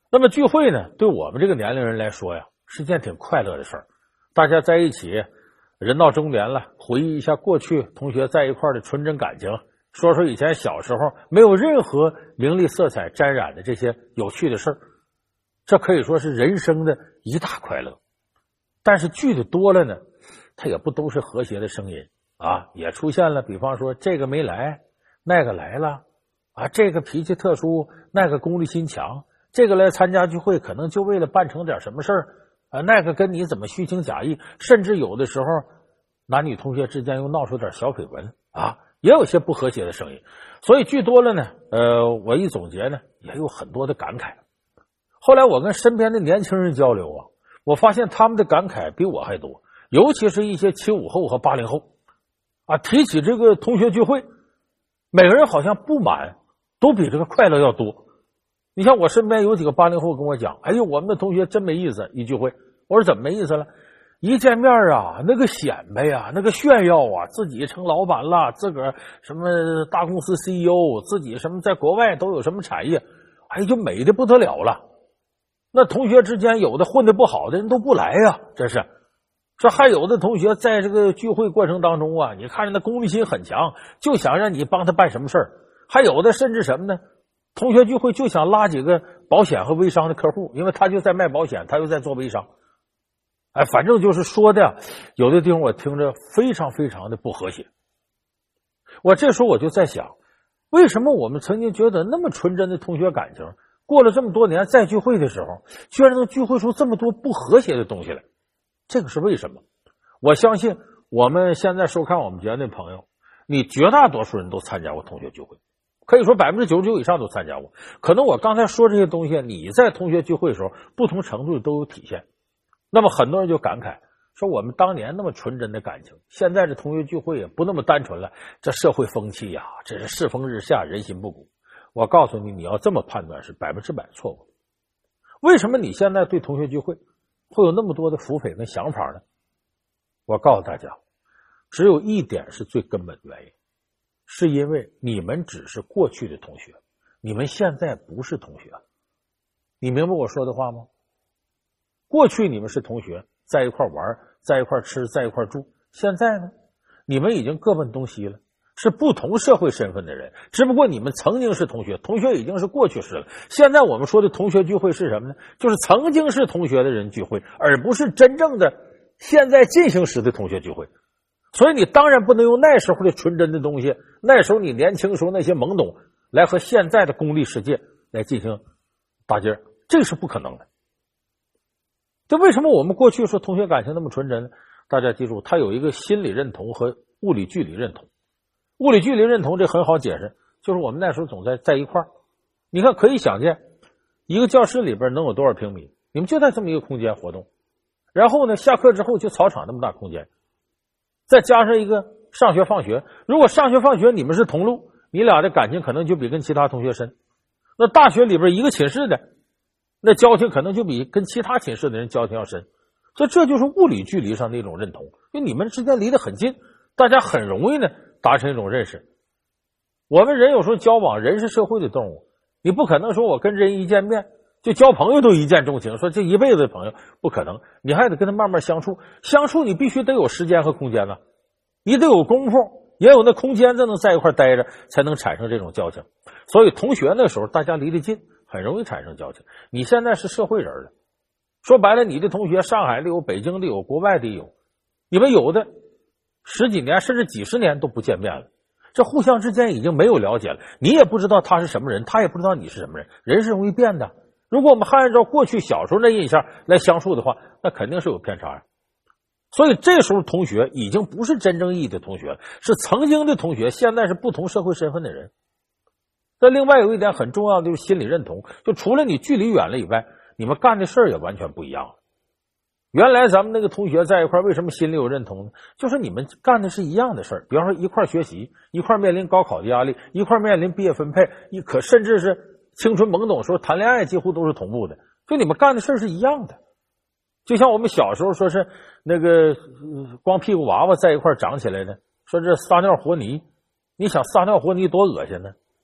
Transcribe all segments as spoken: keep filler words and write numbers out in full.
那么聚会呢，对我们这个年龄人来说呀，是件挺快乐的事儿。大家在一起，人到中年了，回忆一下过去同学在一块儿的纯真感情，说说以前小时候没有任何名利色彩沾染的这些有趣的事儿，这可以说是人生的一大快乐。但是聚的多了呢，它也不都是和谐的声音啊，也出现了比方说这个没来，那个来了啊，这个脾气特殊，那个功利心强，这个来参加聚会可能就为了办成点什么事儿啊，那个跟你怎么虚情假意，甚至有的时候男女同学之间又闹出点小绯闻啊，也有些不和谐的声音。所以聚多了呢，呃，我一总结呢，也有很多的感慨。后来我跟身边的年轻人交流啊，我发现他们的感慨比我还多，尤其是一些七五后和八零后啊，提起这个同学聚会，每个人好像不满都比这个快乐要多。你像我身边有几个八零后跟我讲，哎呦，我们的同学真没意思，一聚会。我说怎么没意思了？一见面啊，那个显摆呀，那个炫耀啊，自己成老板了，自个儿什么大公司 C E O， 自己什么在国外都有什么产业，哎，就美的不得了了。那同学之间有的混得不好的人都不来呀，这是。说还有的同学在这个聚会过程当中啊，你看着那功利心很强，就想让你帮他办什么事儿。还有的甚至什么呢？同学聚会就想拉几个保险和微商的客户，因为他就在卖保险，他又在做微商。哎，反正就是说的，有的地方我听着非常非常的不和谐。我这时候我就在想，为什么我们曾经觉得那么纯真的同学感情，过了这么多年再聚会的时候，居然能聚会出这么多不和谐的东西来？这个是为什么？我相信我们现在收看我们节目的朋友，你绝大多数人都参加过同学聚会，可以说百分之九十九以上都参加过。可能我刚才说这些东西，你在同学聚会的时候不同程度都有体现。那么很多人就感慨说，我们当年那么纯真的感情，现在这同学聚会也不那么单纯了，这社会风气呀，这是世风日下，人心不古。我告诉你，你要这么判断是百分之百错误。为什么你现在对同学聚会会有那么多的腹诽跟想法呢？我告诉大家，只有一点是最根本的原因，是因为你们只是过去的同学，你们现在不是同学。你明白我说的话吗？过去你们是同学，在一块玩，在一块吃，在一块住。现在呢，你们已经各奔东西了，是不同社会身份的人，只不过你们曾经是同学，同学已经是过去式了。现在我们说的同学聚会是什么呢？就是曾经是同学的人聚会，而不是真正的现在进行时的同学聚会。所以你当然不能用那时候的纯真的东西，那时候你年轻时候那些懵懂，来和现在的功利世界来进行搭劲儿，这是不可能的。这为什么我们过去说同学感情那么纯真呢？大家记住，它有一个心理认同和物理距离认同。物理距离认同这很好解释，就是我们那时候总在在一块儿。你看，可以想见，一个教室里边能有多少平米？你们就在这么一个空间活动。然后呢，下课之后就操场那么大空间，再加上一个上学放学。如果上学放学你们是同路，你俩的感情可能就比跟其他同学深。那大学里边一个寝室的，那交情可能就比跟其他寝室的人交情要深。所以这就是物理距离上的一种认同，因为你们之间离得很近，大家很容易呢达成一种认识。我们人有时候交往，人是社会的动物，你不可能说我跟人一见面就交朋友都一见钟情，说这一辈子的朋友不可能，你还得跟他慢慢相处。相处你必须得有时间和空间呢，你得有功夫，也有那空间，才能在一块待着，才能产生这种交情。所以同学那时候大家离得近，很容易产生交情。你现在是社会人了，说白了，你的同学上海的有，北京的有，国外的有，你们有的十几年甚至几十年都不见面了，这互相之间已经没有了解了，你也不知道他是什么人，他也不知道你是什么人，人是容易变的。如果我们还按照过去小时候的印象来相处的话，那肯定是有偏差呀。所以这时候同学已经不是真正意义的同学了，是曾经的同学，现在是不同社会身份的人。那另外有一点很重要的就是心理认同，就除了你距离远了以外，你们干的事儿也完全不一样了。原来咱们那个同学在一块，为什么心里有认同呢？就是你们干的是一样的事儿，比方说一块学习，一块面临高考的压力，一块面临毕业分配，一可甚至是青春懵懂时候谈恋爱，几乎都是同步的，就你们干的事儿是一样的。就像我们小时候说是那个、呃、光屁股娃娃在一块长起来的，说这撒尿和泥，你想撒尿和泥多恶心呢？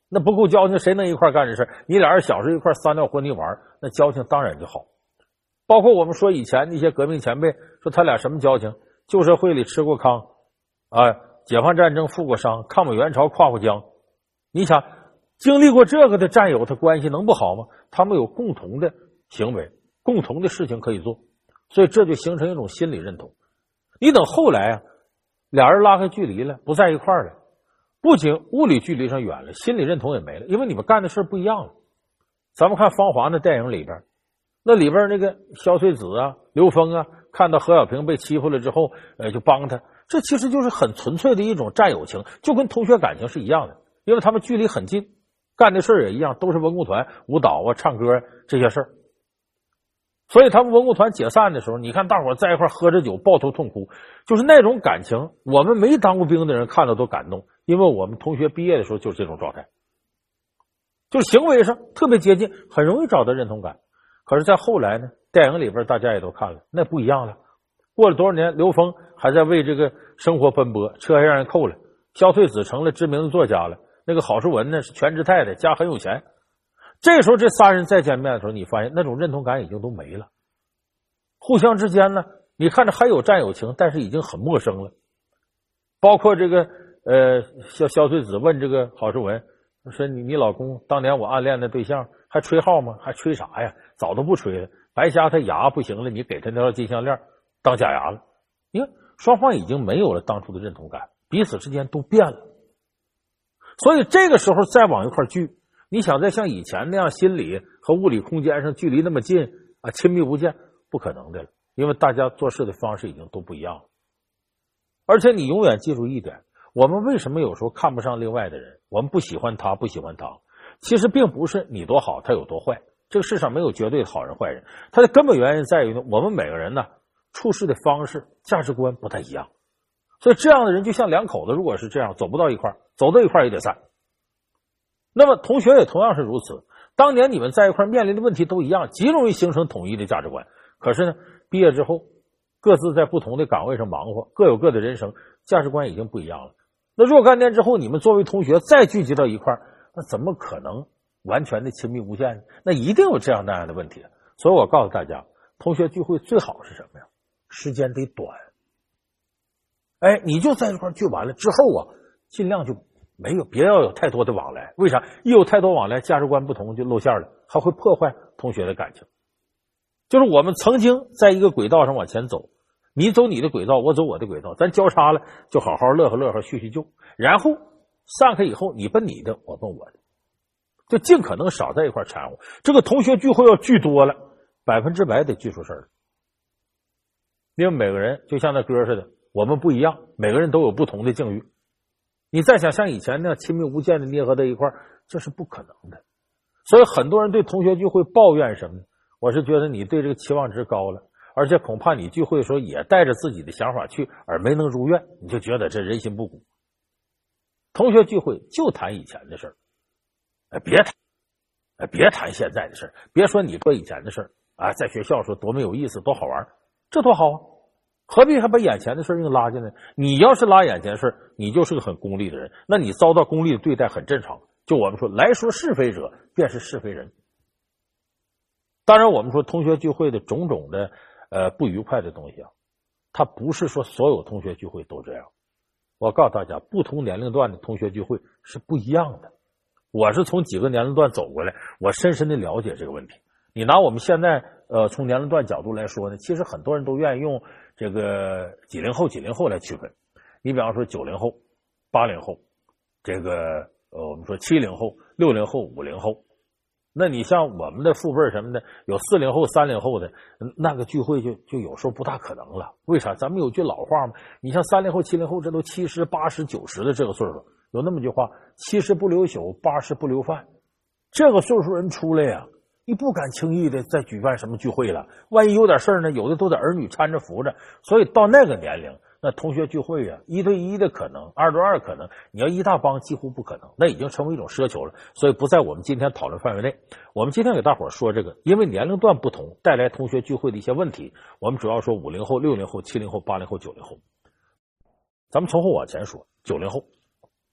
那不够交情，谁能一块干这事？你俩人小时候一块撒尿和泥玩，那交情当然就好。包括我们说以前那些革命前辈，说他俩什么交情？旧社会里吃过糠，啊，解放战争负过伤，抗美援朝跨过江。你想，经历过这个的战友，他关系能不好吗？他们有共同的行为，共同的事情可以做，所以这就形成一种心理认同。你等后来啊，俩人拉开距离了，不在一块儿了，不仅物理距离上远了，心理认同也没了，因为你们干的事不一样了。咱们看芳华那电影里边，那里边那个萧穗子啊、刘峰啊，看到何小平被欺负了之后，呃，就帮他，这其实就是很纯粹的一种战友情，就跟同学感情是一样的，因为他们距离很近，干的事儿也一样，都是文工团舞蹈啊、唱歌这些事儿。所以他们文工团解散的时候，你看大伙在一块喝着酒抱头痛哭，就是那种感情，我们没当过兵的人看到都感动，因为我们同学毕业的时候就是这种状态，就是行为上特别接近，很容易找到认同感。可是在后来呢，电影里边大家也都看了，那不一样了。过了多少年，刘峰还在为这个生活奔波，车还让人扣了，萧穗子成了知名的作家了，那个郝淑文呢是全职太太，家很有钱。这时候这仨人再见面的时候，你发现那种认同感已经都没了，互相之间呢，你看着还有战友情，但是已经很陌生了。包括这个呃萧萧穗子问这个郝淑文说，你你老公当年我暗恋的对象还吹号吗？还吹啥呀？早都不吹了。白瞎他牙不行了，你给他那条金项链当假牙了。你看双方已经没有了当初的认同感，彼此之间都变了。所以这个时候再往一块聚，你想再像以前那样心理和物理空间上距离那么近啊，亲密无间，不可能的了，因为大家做事的方式已经都不一样了。而且你永远记住一点，我们为什么有时候看不上另外的人，我们不喜欢他不喜欢他，其实并不是你多好他有多坏，这个世上没有绝对的好人坏人，它的根本原因在于呢，我们每个人呢处事的方式价值观不太一样，所以这样的人就像两口子，如果是这样走不到一块，走到一块也得散。那么同学也同样是如此，当年你们在一块面临的问题都一样，极容易形成统一的价值观。可是呢，毕业之后各自在不同的岗位上忙活，各有各的人生，价值观已经不一样了。那若干年之后你们作为同学再聚集到一块，那怎么可能完全的亲密无间呢？那一定有这样那样的问题。所以我告诉大家，同学聚会最好是什么呀？时间得短。哎，你就在一块聚完了之后啊，尽量就没有，别要有太多的往来。为啥？一有太多往来，价值观不同就露馅了，还会破坏同学的感情。就是我们曾经在一个轨道上往前走，你走你的轨道，我走我的轨道，咱交叉了就好好乐呵乐呵叙叙旧，然后散开以后你奔你的，我奔我的，就尽可能少在一块掺和。这个同学聚会要聚多了，百分之百得聚出事儿。因为每个人就像那歌似的，我们不一样，每个人都有不同的境遇。你再想像以前那样亲密无间的捏合在一块，这是不可能的。所以很多人对同学聚会抱怨什么呢？我是觉得你对这个期望值高了，而且恐怕你聚会的时候也带着自己的想法去，而没能如愿，你就觉得这人心不古。同学聚会就谈以前的事儿，哎，别谈，哎，别谈现在的事儿，别说你说以前的事儿啊，在学校说多么有意思，多好玩，这多好啊！何必还把眼前的事硬拉进来？你要是拉眼前的事，你就是个很功利的人，那你遭到功利的对待很正常。就我们说，来说是非者，便是是非人。当然，我们说同学聚会的种种的呃不愉快的东西啊，它不是说所有同学聚会都这样。我告诉大家，不同年龄段的同学聚会是不一样的。我是从几个年龄段走过来，我深深的了解这个问题。你拿我们现在呃从年龄段角度来说呢，其实很多人都愿意用这个几零后、几零后来区分。你比方说九零后、八零后，这个呃我们说七零后、六零后、五零后。那你像我们的父辈什么的，有四零后、三零后的，那个聚会就就有时候不大可能了。为啥？咱们有句老话嘛，你像三零后、七零后，这都七十、八十、九十的这个岁数，有那么句话：七十不留宿，八十不留饭。这个岁数人出来呀，你不敢轻易的再举办什么聚会了。万一有点事儿呢，有的都得儿女搀着扶着。所以到那个年龄，那同学聚会啊，一对一的可能，二对二可能，你要一大帮几乎不可能，那已经成为一种奢求了，所以不在我们今天讨论范围内。我们今天给大伙说这个，因为年龄段不同带来同学聚会的一些问题，我们主要说五零后、六零后、七零后、八零后、九零后。咱们从后往前说，九零后。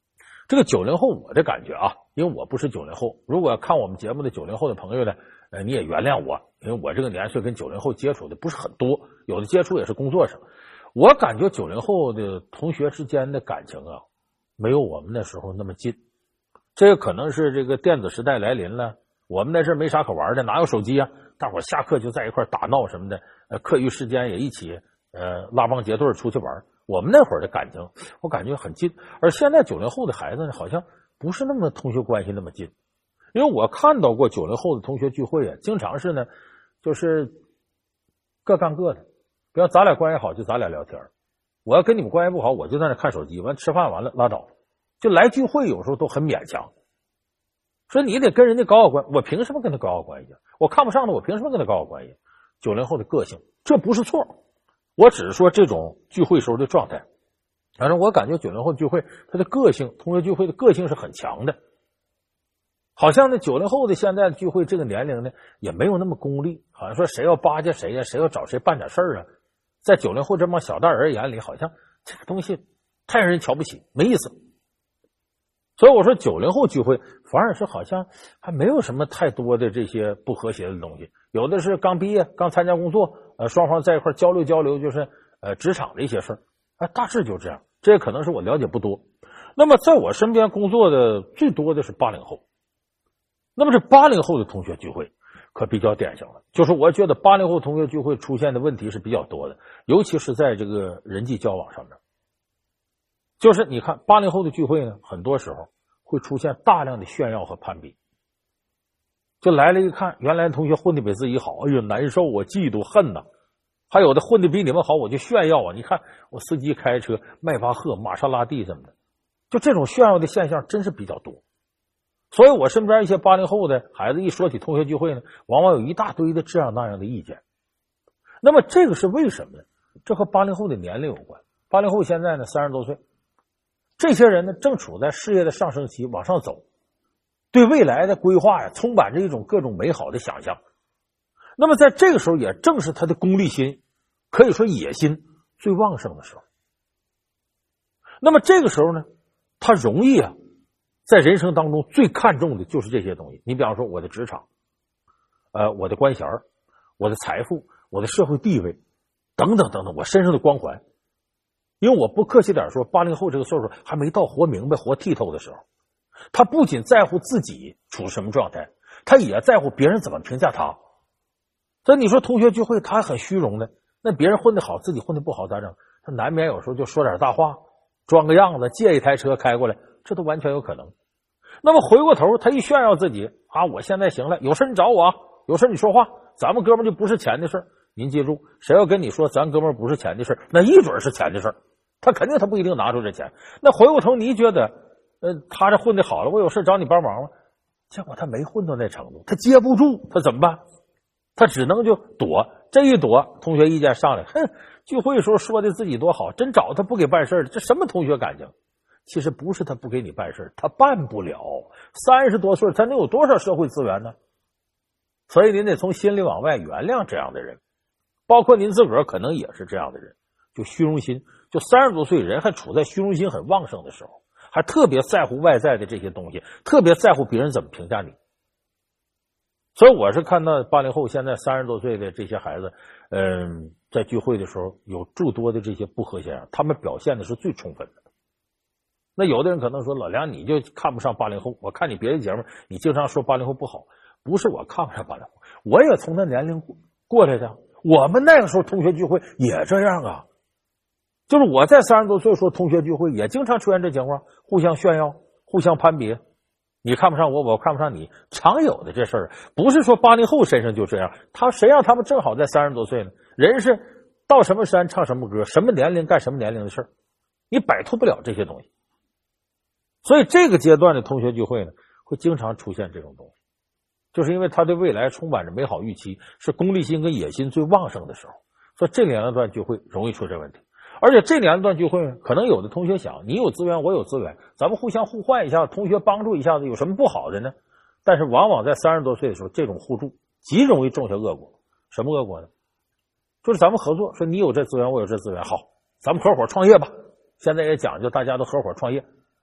这个九零后我的感觉啊，因为我不是九零后，如果看我们节目的九零后的朋友呢，呃，你也原谅我，因为我这个年岁跟九零后接触的不是很多，有的接触也是工作上。我感觉九零后的同学之间的感情啊，没有我们那时候那么近。这个可能是这个电子时代来临了，我们那阵没啥可玩的，哪有手机啊？大伙下课就在一块打闹什么的，呃，课余时间也一起呃拉帮结队出去玩。我们那会儿的感情，我感觉很近，而现在九零后的孩子呢，好像不是那么同学关系那么近。因为我看到过九零后的同学聚会啊，经常是呢，就是各干各的。比方咱俩关系好，就咱俩聊天；我要跟你们关系不好，我就在那看手机。完吃饭完了拉倒。就来聚会有时候都很勉强，说你得跟人家搞好关系，我凭什么跟他搞好关系？我看不上的，我凭什么跟他搞好关系？九零后的个性，这不是错。我只是说这种聚会时候的状态，反正我感觉九零后聚会他的个性，同学聚会的个性是很强的。好像呢九零后的现在聚会这个年龄呢也没有那么功利，好像说谁要巴结谁呀，谁要找谁办点事儿啊，在九零后这帮小大人眼里，好像这个东西太让人瞧不起，没意思。所以我说九零后聚会反而是好像还没有什么太多的这些不和谐的东西，有的是刚毕业刚参加工作，呃，双方在一块交流交流，就是呃职场的一些事儿，啊，大致就这样。这也可能是我了解不多。那么在我身边工作的最多的是八零后，那么这八零后的同学聚会可比较典型了，就是我觉得八零后同学聚会出现的问题是比较多的，尤其是在这个人际交往上面。就是你看八零后的聚会呢，很多时候会出现大量的炫耀和攀比。就来了一看，原来同学混的比自己好，哎呦难受啊，嫉妒恨呐、啊。还有的混的比你们好，我就炫耀啊，你看我司机开车迈巴赫玛莎拉蒂什么的，就这种炫耀的现象真是比较多。所以我身边一些八零后的孩子一说起同学聚会呢，往往有一大堆的这样那样的意见。那么这个是为什么呢？这和八零后的年龄有关。八零后现在呢三十多岁，这些人呢正处在事业的上升期，往上走，对未来的规划呀充满着一种各种美好的想象。那么在这个时候也正是他的功利心，可以说野心最旺盛的时候。那么这个时候呢，他容易啊在人生当中最看重的就是这些东西。你比方说我的职场，呃我的官衔，我的财富，我的社会地位等等等等，我身上的光环。因为我不客气点说，八零后这个岁数还没到活明白活剔透的时候，他不仅在乎自己处什么状态，他也在乎别人怎么评价他。所以你说同学聚会他还很虚荣的，那别人混得好自己混得不好咋整？他难免有时候就说点大话，装个样子，借一台车开过来，这都完全有可能。那么回过头他一炫耀自己啊，我现在行了，有事你找我啊，有事你说话，咱们哥们就不是钱的事。您记住，谁要跟你说咱哥们不是钱的事，那一准是钱的事，他肯定他不一定拿出这钱。那回过头你觉得呃，他这混得好了，我有事找你帮忙吗？结果他没混到那程度，他接不住，他怎么办？他只能就躲，这一躲同学意见上来，哼，聚会的时候说的自己多好，真找他不给办事，这什么同学感情？其实不是他不给你办事，他办不了。三十多岁他能有多少社会资源呢？所以您得从心里往外原谅这样的人，包括您自个儿可能也是这样的人，就虚荣心，就三十多岁人还处在虚荣心很旺盛的时候，还特别在乎外在的这些东西，特别在乎别人怎么评价你。所以我是看到八零后现在三十多岁的这些孩子，嗯，在聚会的时候有诸多的这些不和谐，他们表现的是最充分的。那有的人可能说，老梁你就看不上八零后，我看你别的节目你经常说八零后不好。不是我看不上八零后，我也从那年龄过来的，我们那个时候同学聚会也这样啊。就是我在三十多岁的时候同学聚会也经常出现这情况，互相炫耀，互相攀比，你看不上我，我看不上你，常有的这事儿。不是说八零后身上就这样，他谁让他们正好在三十多岁呢？人是到什么山唱什么歌，什么年龄干什么年龄的事儿，你摆脱不了这些东西。所以这个阶段的同学聚会呢，会经常出现这种东西，就是因为他对未来充满着美好预期，是功利心跟野心最旺盛的时候，所以这年龄段聚会容易出这问题。而且这年龄段聚会呢，可能有的同学想，你有资源我有资源，咱们互相互换一下，同学帮助一下子，有什么不好的呢？但是往往在三十多岁的时候，这种互助极容易种下恶果。什么恶果呢？就是咱们合作，说你有这资源我有这资源，好，咱们合伙创业吧。现在也讲究大家都合伙创业，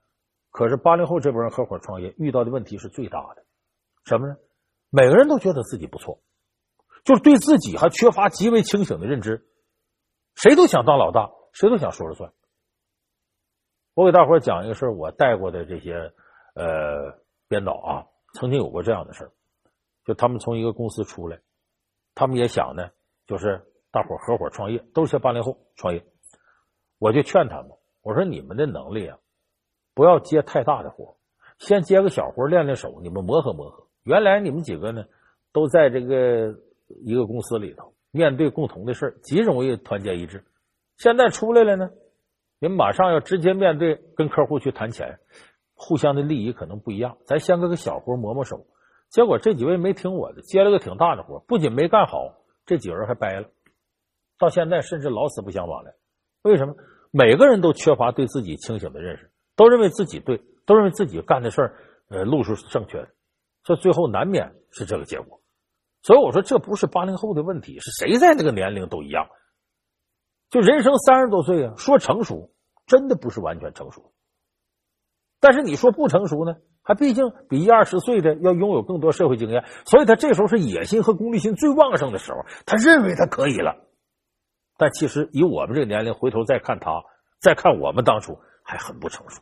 可是八零后这波人合伙创业遇到的问题是最大的，什么呢？每个人都觉得自己不错，就是对自己还缺乏极为清醒的认知，谁都想当老大，谁都想说了算。我给大伙讲一个事儿，我带过的这些呃编导啊，曾经有过这样的事儿，就他们从一个公司出来，他们也想呢，就是大伙合伙创业，都是些八零后创业，我就劝他们，我说你们的能力啊，不要接太大的活，先接个小活练练手，你们磨合磨合。原来你们几个呢，都在这个一个公司里头，面对共同的事儿，极容易团结一致。现在出来了呢，你们马上要直接面对跟客户去谈钱，互相的利益可能不一样，咱先搁个小活磨磨手。结果这几位没听我的，接了个挺大的活，不仅没干好，这几个人还掰了，到现在甚至老死不相往来。为什么？每个人都缺乏对自己清醒的认识，都认为自己对，都认为自己干的事儿呃路数是正确的，所以最后难免是这个结果。所以我说这不是八零后的问题，是谁在这个年龄都一样。就人生三十多岁啊，说成熟真的不是完全成熟，但是你说不成熟呢，还毕竟比一二十岁的要拥有更多社会经验，所以他这时候是野心和功利心最旺盛的时候，他认为他可以了。但其实以我们这个年龄回头再看他，再看我们当初还很不成熟。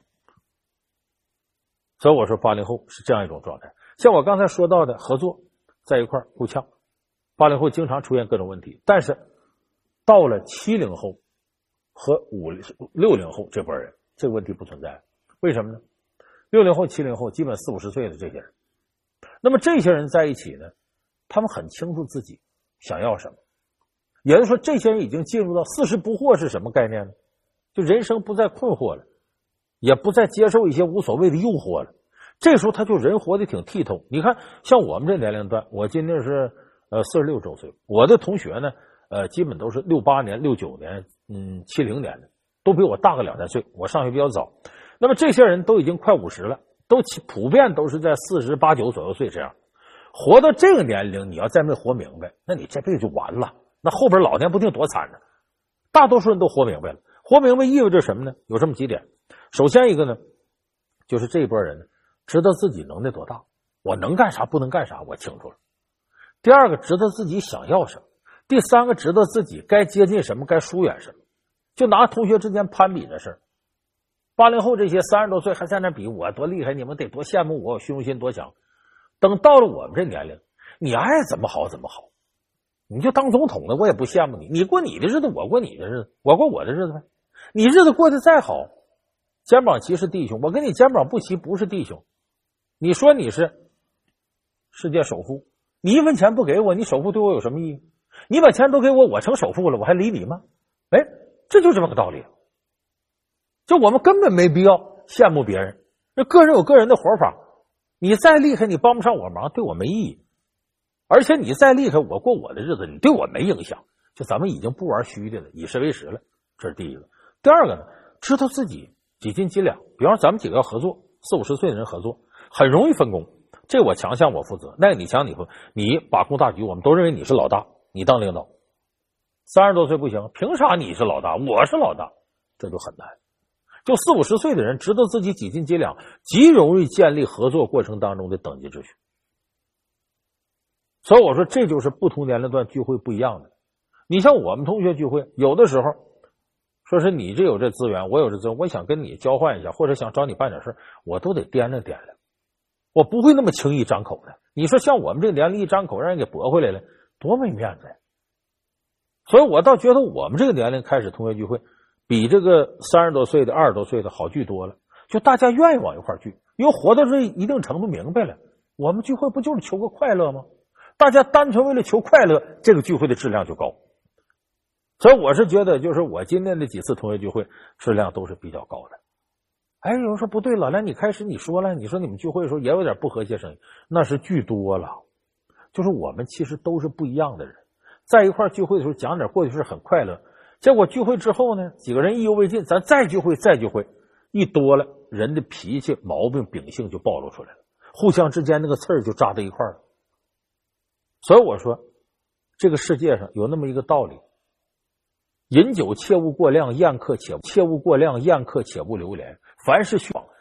所以我说八零后是这样一种状态。像我刚才说到的合作在一块互呛，八零后经常出现各种问题，但是到了七零后和五六零后这波人，这个问题不存在。为什么呢？六零后七零后基本四五十岁的这些人，那么这些人在一起呢，他们很清楚自己想要什么，也就是说这些人已经进入到四十不惑是什么概念呢？就人生不再困惑了，也不再接受一些无所谓的诱惑了，这时候他就人活得挺剔透。你看像我们这年龄段，我今年是呃四十六周岁，我的同学呢呃基本都是六八年六九年嗯七零年的，都比我大个两三岁，我上学比较早。那么这些人都已经快五十了，都普遍都是在四十八九左右岁这样。活到这个年龄，你要再没活明白，那你这辈子就完了，那后边老年不定多惨呢。大多数人都活明白了，活明白意味着什么呢？有这么几点。首先一个呢，就是这一波人知道自己能耐多大，我能干啥不能干啥我清楚了。第二个，知道自己想要什么。第三个，知道自己该接近什么该疏远什么。就拿同学之间攀比的事儿，八零后这些三十多岁还在那比我多厉害，你们得多羡慕我，我虚荣心多强。等到了我们这年龄，你爱怎么好怎么好，你就当总统的我也不羡慕你，你过你的日子我过你的日子，我过我的日子呗。你日子过得再好，肩膀齐是弟兄，我跟你肩膀不齐不是弟兄。你说你是世界首富，你一分钱不给我，你首富对我有什么意义？你把钱都给我，我成首富了，我还理你吗？哎，这就这么个道理。就我们根本没必要羡慕别人，那个人有个人的活法，你再厉害你帮不上我忙，对我没意义。而且你再厉害我过我的日子，你对我没影响。就咱们已经不玩虚的了，以实为实了，这是第一个。第二个呢，知道自己几斤几两。比方说咱们几个要合作，四五十岁的人合作很容易分工，这我强项我负责，那个你强你负责，你把控大局，我们都认为你是老大，你当领导。三十多岁不行，凭啥你是老大我是老大？这就很难。就四五十岁的人知道自己几斤几两，极容易建立合作过程当中的等级秩序。所以我说这就是不同年龄段聚会不一样的。你像我们同学聚会，有的时候说是你这有这资源，我有这资源，我想跟你交换一下，或者想找你办点事，我都得掂量掂量，我不会那么轻易张口的。你说像我们这年龄一张口让人给驳回来了，多没面子呀。所以我倒觉得我们这个年龄开始同学聚会比这个三十多岁的二十多岁的好聚多了，就大家愿意往一块聚，因为活到这一定程度明白了，我们聚会不就是求个快乐吗？大家单纯为了求快乐，这个聚会的质量就高。所以我是觉得就是我今天的几次同学聚会质量都是比较高的。哎，有人说不对，老梁你开始你说了，你说你们聚会的时候也有点不和谐声音，那是聚多了，就是我们其实都是不一样的人，在一块聚会的时候讲点过去是很快乐，结果聚会之后呢，几个人意犹未尽，咱再聚会再聚会，一多了人的脾气毛病秉性就暴露出来了，互相之间那个刺儿就扎在一块了。所以我说这个世界上有那么一个道理，饮酒切勿过量，宴客且切勿过量，宴客且不流连。凡是虚妄，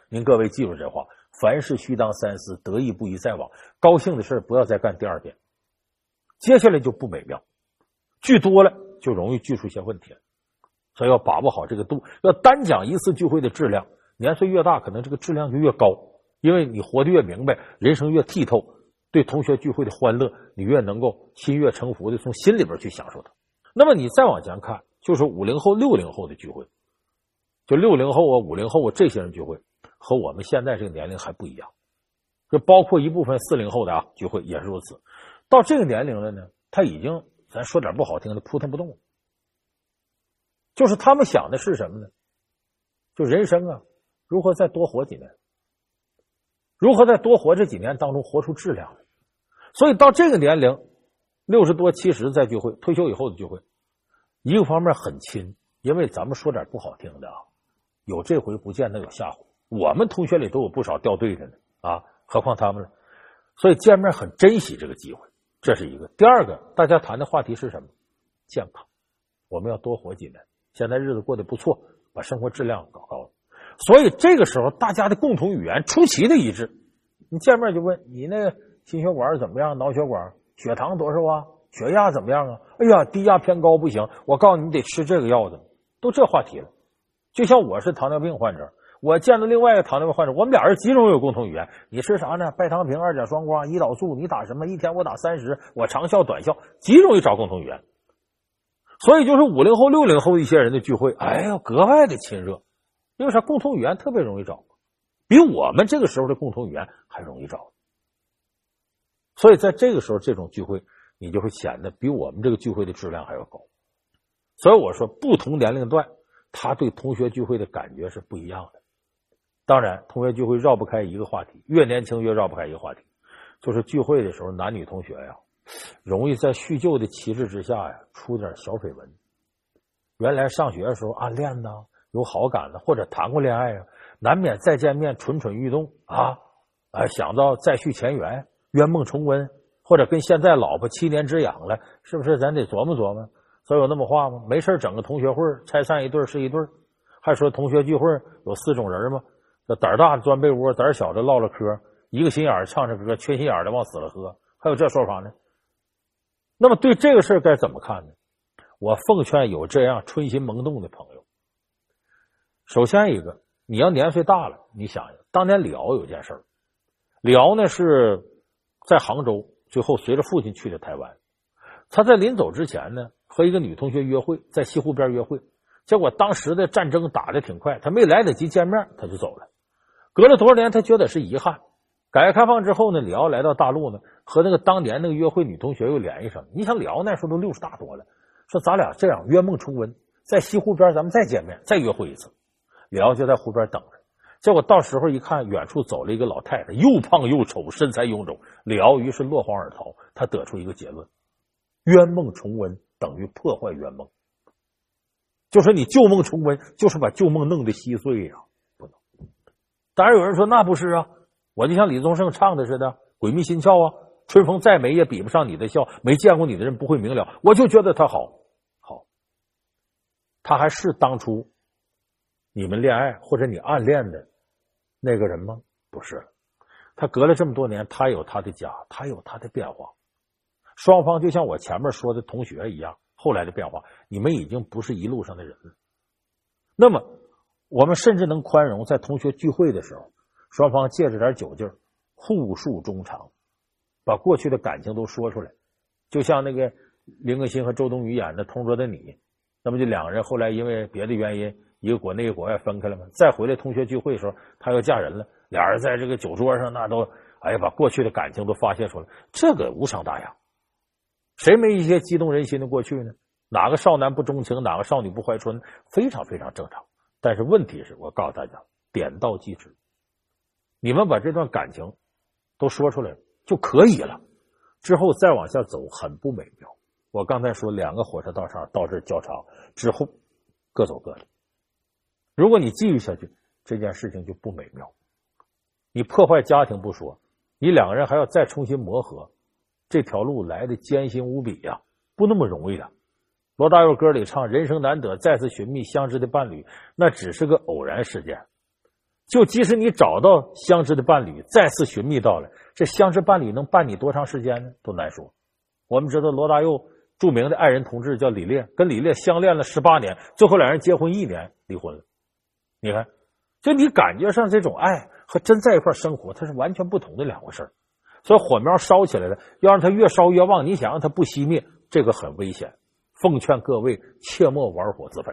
您各位记住这话，凡事须当三思，得意不宜再往，高兴的事不要再干第二遍，接下来就不美妙，聚多了就容易聚出些问题了。所以要把握好这个度，要单讲一次聚会的质量，年岁越大可能这个质量就越高，因为你活得越明白，人生越剔透，对同学聚会的欢乐你越能够心悦诚服的从心里边去享受它。那么你再往前看，就是五零后六零后的聚会，就六零后啊五零后啊这些人聚会和我们现在这个年龄还不一样，就包括一部分四零后的啊聚会也是如此。到这个年龄了呢，他已经咱说点不好听的扑腾不动了，就是他们想的是什么呢？就人生啊如何再多活几年，如何在多活这几年当中活出质量来。所以到这个年龄六十多七十再聚会，退休以后的聚会，一个方面很亲，因为咱们说点不好听的啊，有这回不见得有下回，我们同学里都有不少掉队的呢啊，何况他们了。所以见面很珍惜这个机会，这是一个。第二个，大家谈的话题是什么？健康，我们要多活几年，现在日子过得不错，把生活质量搞高了。所以这个时候大家的共同语言出奇的一致，你见面就问你那个心血管怎么样，脑血管血糖多少啊，血压怎么样啊？哎呀，低压偏高不行，我告诉你，你得吃这个药的，都这话题了。就像我是糖尿病患者，我见到另外一个糖尿病患者，我们俩人极容易有共同语言。你吃啥呢？拜糖平、二甲双胍、胰岛素，你打什么？一天我打三十，我长效短效，极容易找共同语言。所以就是五零后六零后一些人的聚会，哎呦格外的亲热，因为啥？共同语言特别容易找，比我们这个时候的共同语言还容易找。所以在这个时候这种聚会你就会显得比我们这个聚会的质量还要高。所以我说不同年龄段他对同学聚会的感觉是不一样的。当然同学聚会绕不开一个话题，越年轻越绕不开一个话题，就是聚会的时候男女同学呀容易在叙旧的旗帜之下呀出点小绯闻。原来上学的时候暗恋呢，有好感的，或者谈过恋爱啊，难免再见面蠢蠢欲动啊，啊想到再续前缘，冤梦重温，或者跟现在老婆七年之痒了，是不是咱得琢磨琢磨？所以有那么话吗？没事整个同学会，拆散一对是一对，还说同学聚会有四种人吗？胆大的钻被窝，胆小的唠唠嗑，一个心眼唱着歌，缺心眼的往死了喝，还有这说法呢？那么对这个事该怎么看呢？我奉劝有这样春心萌动的朋友，首先一个，你要年岁大了，你想想当年李敖有件事儿，李敖呢是在杭州，最后随着父亲去的台湾。他在临走之前呢和一个女同学约会，在西湖边约会，结果当时的战争打得挺快，他没来得及见面他就走了。隔了多少年他觉得是遗憾。改革开放之后呢，李敖来到大陆呢，和那个当年那个约会女同学又联系上。你想李敖那时候都六十大多了，说咱俩这样约梦重温，在西湖边咱们再见面，再约会一次。李敖就在湖边等着，结果到时候一看，远处走了一个老太太，又胖又丑，身材臃肿。李敖于是落荒而逃。他得出一个结论：冤梦重温等于破坏冤梦。就是你旧梦重温，就是把旧梦弄得稀碎呀、啊，不能。当然有人说那不是啊，我就像李宗盛唱的似的，鬼迷心窍啊，春风再美也比不上你的笑，没见过你的人不会明了。我就觉得他好好，他还是当初你们恋爱或者你暗恋的那个人吗？不是。他隔了这么多年，他有他的家，他有他的变化，双方就像我前面说的同学一样，后来的变化，你们已经不是一路上的人了。那么我们甚至能宽容在同学聚会的时候，双方借着点酒劲儿，互诉衷肠，把过去的感情都说出来。就像那个林更新和周冬雨演的《同桌的你》，那么就两个人后来因为别的原因，一个国内一个国外分开了嘛，再回来同学聚会的时候，她又嫁人了，俩人在这个酒桌上那都哎呀把过去的感情都发泄出来，这个无伤大雅。谁没一些激动人心的过去呢？哪个少男不钟情，哪个少女不怀春，非常非常正常。但是问题是，我告诉大家，点到即止，你们把这段感情都说出来就可以了，之后再往下走很不美妙。我刚才说两个火车道上到这交叉之后各走各的，如果你继续下去，这件事情就不美妙。你破坏家庭不说，你两个人还要再重新磨合，这条路来的艰辛无比呀、啊，不那么容易的。罗大佑歌里唱人生难得再次寻觅相知的伴侣，那只是个偶然事件。 就即使你找到相知的伴侣，再次寻觅到了，这相知伴侣能伴你多长时间呢？都难说。我们知道罗大佑著名的爱人同志叫李烈，跟李烈相恋了十八年，最后两人结婚一年离婚了。你看，就你感觉上这种爱和真在一块生活，它是完全不同的两回事。所以火苗烧起来了，要让它越烧越旺，你想让它不熄灭，这个很危险。奉劝各位切莫玩火自焚。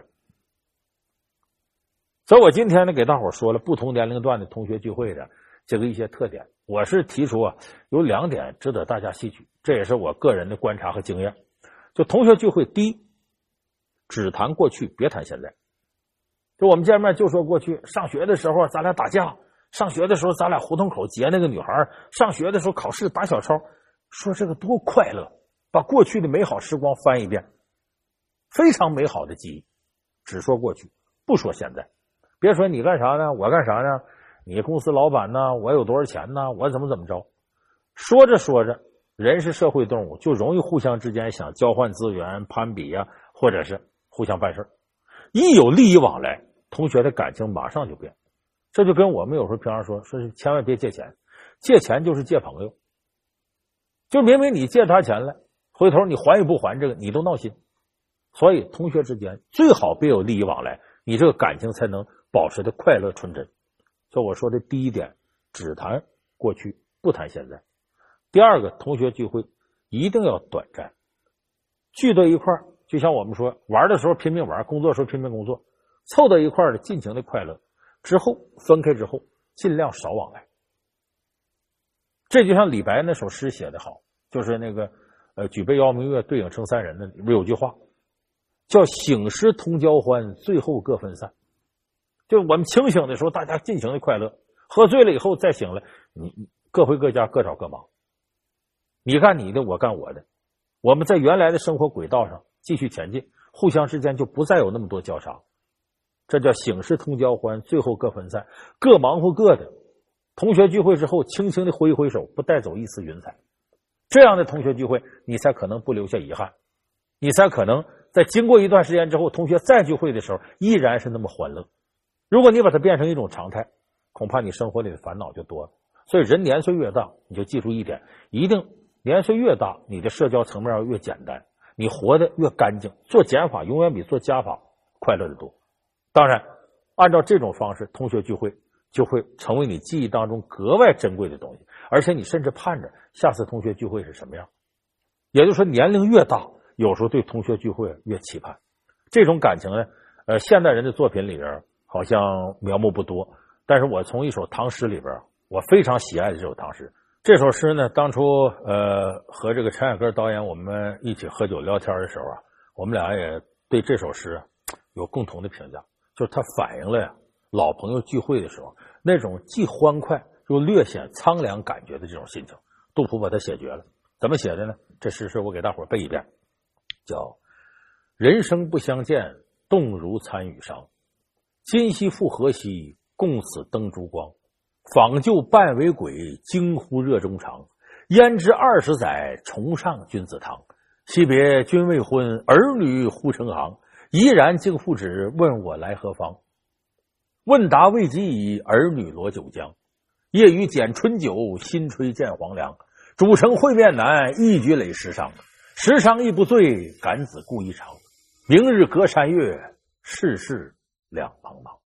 所以我今天呢给大伙说了不同年龄段的同学聚会的这个一些特点，我是提出啊有两点值得大家吸取，这也是我个人的观察和经验。就同学聚会，第一，只谈过去，别谈现在。就我们见面就说过去，上学的时候咱俩打架，上学的时候咱俩胡同口劫那个女孩，上学的时候考试打小抄，说这个多快乐，把过去的美好时光翻一遍，非常美好的记忆。只说过去，不说现在。别说你干啥呢，我干啥呢，你公司老板呢，我有多少钱呢，我怎么怎么着。说着说着，人是社会动物，就容易互相之间想交换资源、攀比啊，或者是互相办事。一有利益往来，同学的感情马上就变。这就跟我们有时候平常说，说是千万别借钱，借钱就是借朋友。就明明你借他钱了，回头你还与不还，这个你都闹心。所以同学之间最好别有利益往来，你这个感情才能保持的快乐纯真。所以我说的第一点，只谈过去，不谈现在。第二个，同学聚会一定要短暂，聚到一块儿，就像我们说，玩的时候拼命玩，工作的时候拼命工作，凑到一块儿的尽情的快乐。之后分开之后，尽量少往来。这就像李白那首诗写的好，就是那个呃，举杯邀明月，对影成三人的里边有句话，叫醒时同交欢，醉后各分散。就我们清醒的时候，大家尽情的快乐；喝醉了以后再醒了，你各回各家，各找各忙。你干你的，我干我的。我们在原来的生活轨道上继续前进，互相之间就不再有那么多交叉。这叫醒时同交欢，最后各分散，各忙活各的。同学聚会之后，轻轻的挥一挥手，不带走一丝云彩。这样的同学聚会，你才可能不留下遗憾，你才可能在经过一段时间之后，同学再聚会的时候，依然是那么欢乐。如果你把它变成一种常态，恐怕你生活里的烦恼就多了。所以人年岁越大，你就记住一点，一定年岁越大，你的社交层面要越简单，你活得越干净。做减法永远比做加法快乐的多。当然，按照这种方式，同学聚会就会成为你记忆当中格外珍贵的东西，而且你甚至盼着下次同学聚会是什么样。也就是说，年龄越大，有时候对同学聚会越期盼。这种感情呢，呃，现代人的作品里边好像描摹不多，但是我从一首唐诗里边，我非常喜爱的这首唐诗。这首诗呢，当初呃和这个陈凯歌导演我们一起喝酒聊天的时候啊，我们俩也对这首诗有共同的评价。就是它反映了呀老朋友聚会的时候那种既欢快又略显苍凉感觉的这种心情。杜甫把它写绝了，怎么写的呢？这诗是我给大伙背一遍，叫人生不相见，动如参与商。今夕复何夕，共此灯烛光。访旧半为鬼，惊呼热衷肠。焉知二十载，重上君子堂。惜别君未婚，儿女忽成行。怡然敬父旨，问我来何方。问答未及已，儿女罗九江。夜雨剪春酒，新炊见黄粱。主城会面难，一举累十觞。十觞亦不醉，感子故意长。明日隔山月，世事两茫茫。